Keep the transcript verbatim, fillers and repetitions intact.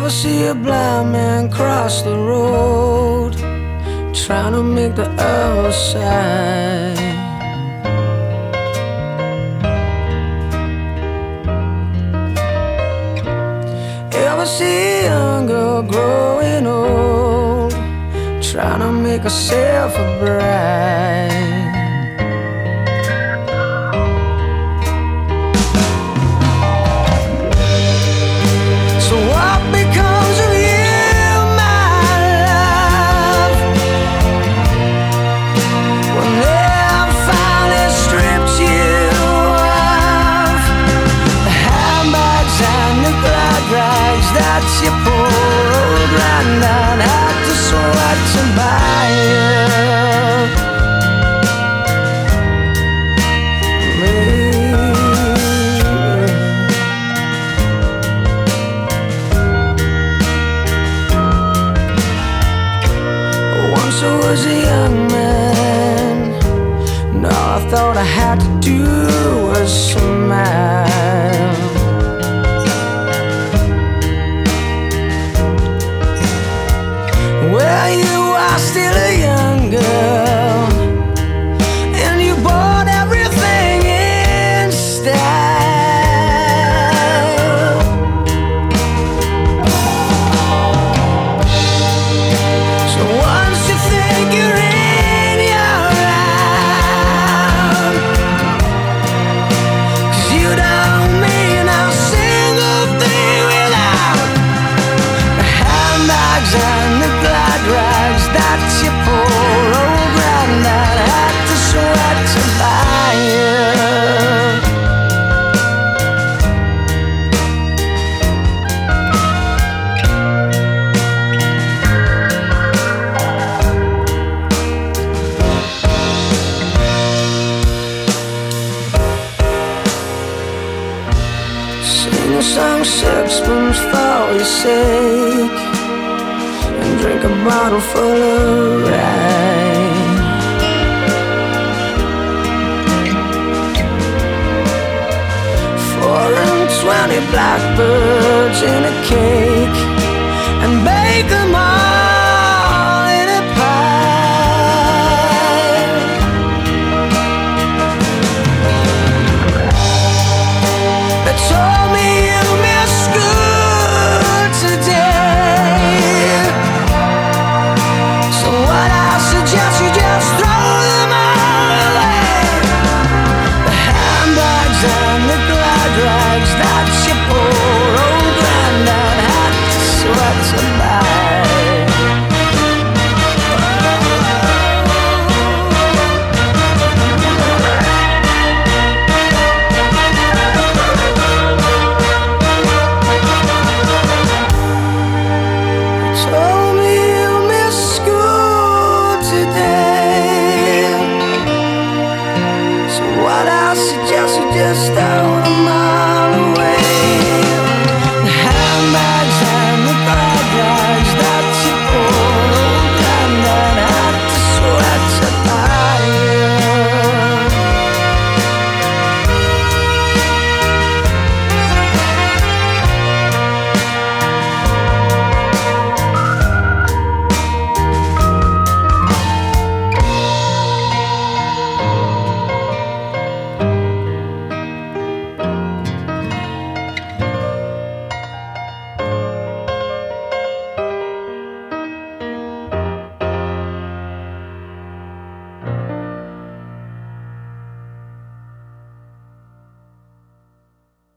ever see a blind man cross the road, trying to make the other side? Ever see a young girl growing old, trying to make herself a bride? So what becomes of you, my love, when they have finally stripped you of the handbags and the glad rags that your poor old granddad had to sweat to buy you? Once I was a young man, and all I thought I had to do was smile. Well, you are still a young girl, and you bought everything in style. So once you think you're in your round, 'cause you don't mean a single thing without the handbags and the glad rags that your poor old granddad had to sweat to buy you. Sing a song sixpence for your sake, and drink a bottle full of rye. Four and twenty blackbirds in a cake, and bake them all in a pie. They told me you missed school today, so what I suggest you just throw them all away. The handbags and the glad rags that your poor old granddad had to sweat to buy. Told me you missed school today, so what I suggest you just throw them all